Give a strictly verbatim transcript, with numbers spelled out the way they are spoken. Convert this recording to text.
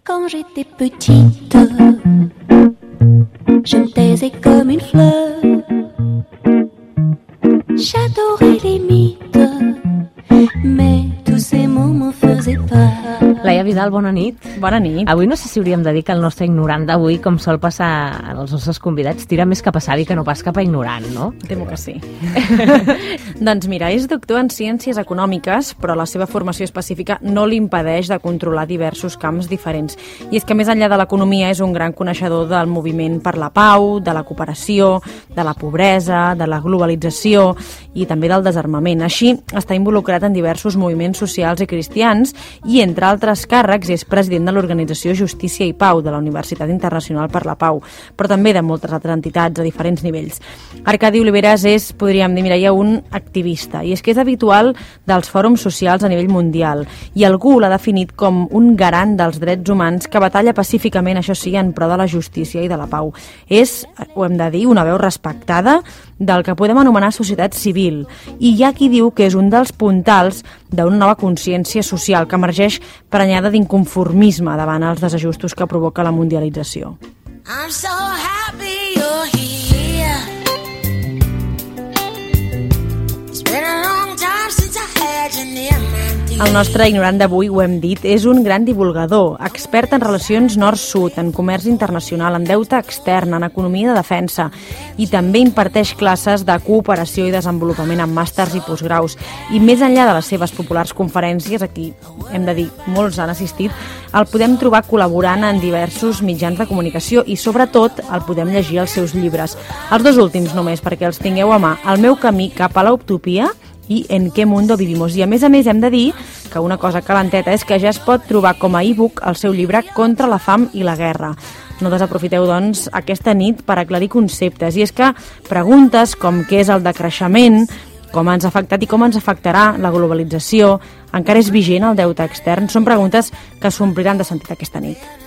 Quand j'étais petite, je me taisais comme une fleur. J'adorais les mythes, mais tous ces mots m'en faisaient peur. Laia Vidal, bona nit. Bona nit. Avui no sé si hauríem de dir que el nostre ignorant d'avui, com sol passar als nostres convidats, tira més cap a savi que no pas cap a ignorant, no? Temo que sí. Doncs mira, és doctor en Ciències Econòmiques, però la seva formació específica no li impedeix de controlar diversos camps diferents. I és que més enllà de l'economia és un gran coneixedor del moviment per la pau, de la cooperació, de la pobresa, de la globalització i també del desarmament. Així, està involucrat en diversos moviments socials i cristians i, entre altres càrrecs, és president de l'Organització Justícia i Pau de la Universitat Internacional per la Pau, però també de moltes altres entitats a diferents nivells. Arcadi Oliveres és, podríem dir, Mireia, un activista, i és que és habitual dels fòrums socials a nivell mundial, i algú l'ha definit com un garant dels drets humans que batalla pacíficament, això sí, en pro de la justícia i de la pau. És, ho hem de dir, una veu respectada del que podem anomenar societat civil, i hi ha qui diu que és un dels puntals d'una nova consciència social que emergeix prenyada d'inconformisme davant els desajustos que provoca la mundialització. I'm so happy you're here. It's been a long time since I had you near me. El nostre ignorant d'avui, ho hem dit, és un gran divulgador, expert en relacions nord-sud, en comerç internacional, en deute extern, en economia de defensa, i també imparteix classes de cooperació i desenvolupament en màsters i postgraus. I més enllà de les seves populars conferències, aquí hem de dir, molts han assistit, el podem trobar col·laborant en diversos mitjans de comunicació i, sobretot, el podem llegir als seus llibres. Els dos últims només, perquè els tingueu a mà, El meu camí cap a la utopia i En qué mundo vivimos. I a més a més hem de dir que una cosa calenteta és que ja es pot trobar com a e-book el seu llibre Contra la fam i la guerra. No desaprofiteu, doncs, aquesta nit per aclarir conceptes. I és que preguntes com què és el decreixement, com ens ha afectat i com ens afectarà la globalització, encara és vigent el deute extern, són preguntes que s'ompliran de sentit aquesta nit.